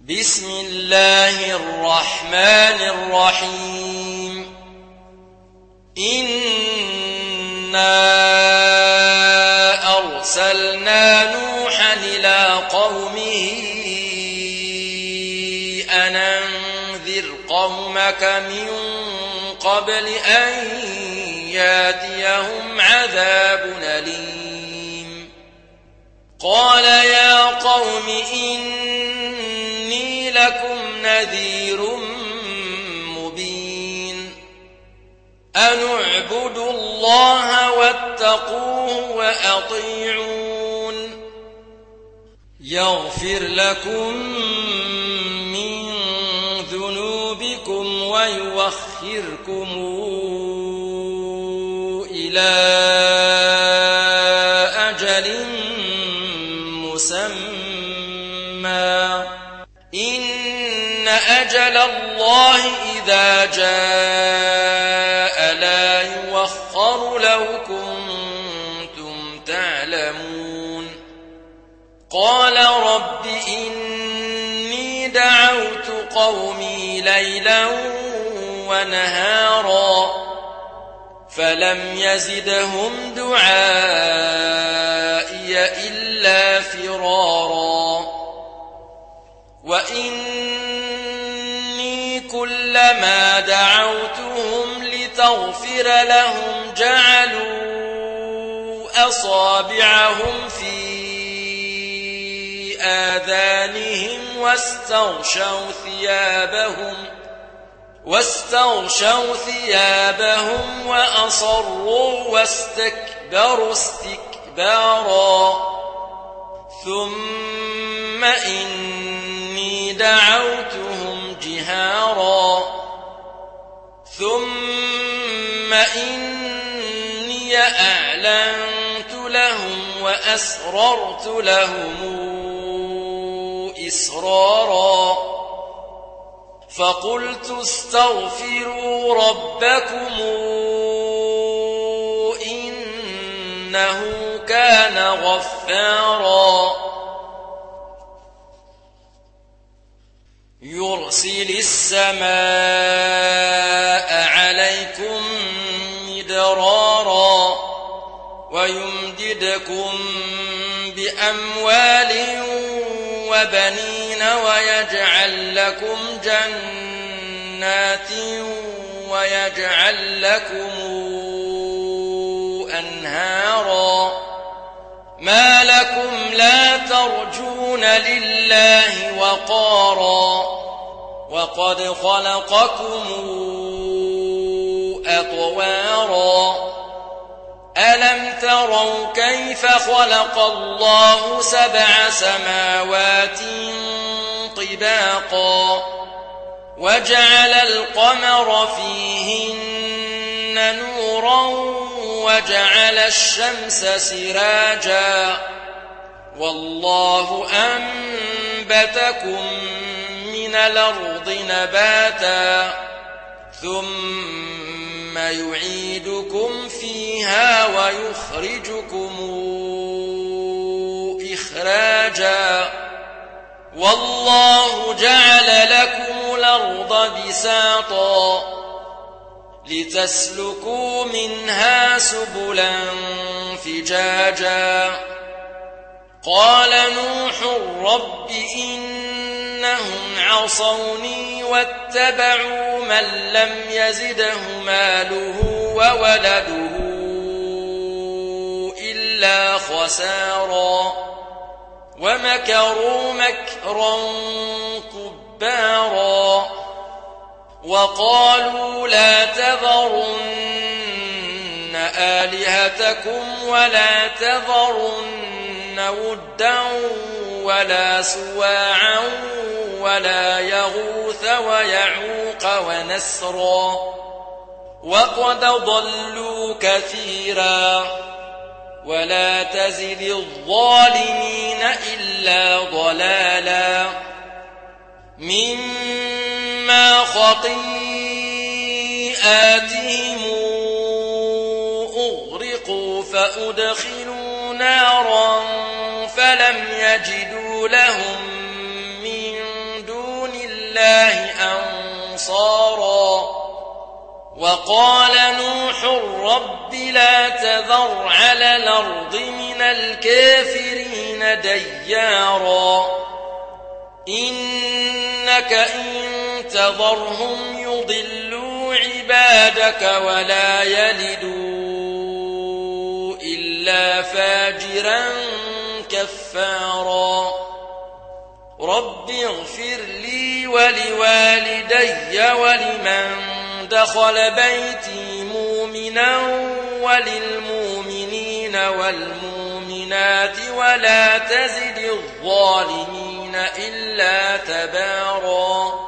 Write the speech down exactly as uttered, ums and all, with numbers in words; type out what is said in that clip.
بسم الله الرحمن الرحيم إنا أرسلنا نوحا إلى قومه أن أنذر قومك من قبل أن ياتيهم عذاب أليم قال يا قوم إني لكم نذير مبين أن اعبدوا الله واتقوه وأطيعون يغفر لكم من ذنوبكم ويؤخركم إلى أجل مسمى إن أجل الله إذا جاء لا يؤخر لو كنتم تعلمون قال رب إني دعوت قومي ليلا ونهارا فلم يزدهم دعائي إلا فرارا وإني كلما دعوتهم لتغفر لهم جعلوا أصابعهم في آذانهم واستغشوا ثيابهم واستغشوا ثيابهم وأصروا واستكبروا استكبارا ثم إني دعوتهم جهارا ثم إني أعلنت لهم وأسررت لهم إسرارا فقلت استغفروا ربكم إنه كان غفارا يرسل السماء عليكم مدرارا ويمددكم بأموال وبنين ويجعل لكم جنات ويجعل لكم أنهارا ما لكم لا ترجون لله وقارا وقد خلقكم أطوارا ألم تروا كيف خلق الله سبع سماوات طباقا وجعل القمر فيهن نورا وجعل الشمس سراجا والله أنبتكم من الأرض نباتا ثم يعيدكم فيها ويخرجكم إخراجا والله جعل لكم الأرض بساطا لتسلكوا منها سبلا فجاجا قال نوح رب إنهم عصوني واتبعوا من لم يزده ماله وولده إلا خسارا ومكروا مكرا كبارا وقالوا لا تذرن آلهتكم ولا تذرن ودا ولا سواعا ولا يغوث ويعوق ونسرا وقد ضلوا كثيرا ولا تزد الظالمين إلا ضلالا مما خطيئاتهم أغرقوا فأدخلوا نارا فلم يجدوا لهم من دون الله أنصارا وقال نوح رب لا تذر على الأرض من الكافرين ديارا إنك إن تذرهم يضلوا عبادك ولا يلدوا إلا فاجرا كفارا رب اغفر لي ولوالدي ولمن دخل بيتي مؤمنا وللمؤمنين والمؤمنات ولا تزد الظالمين إلا تبارا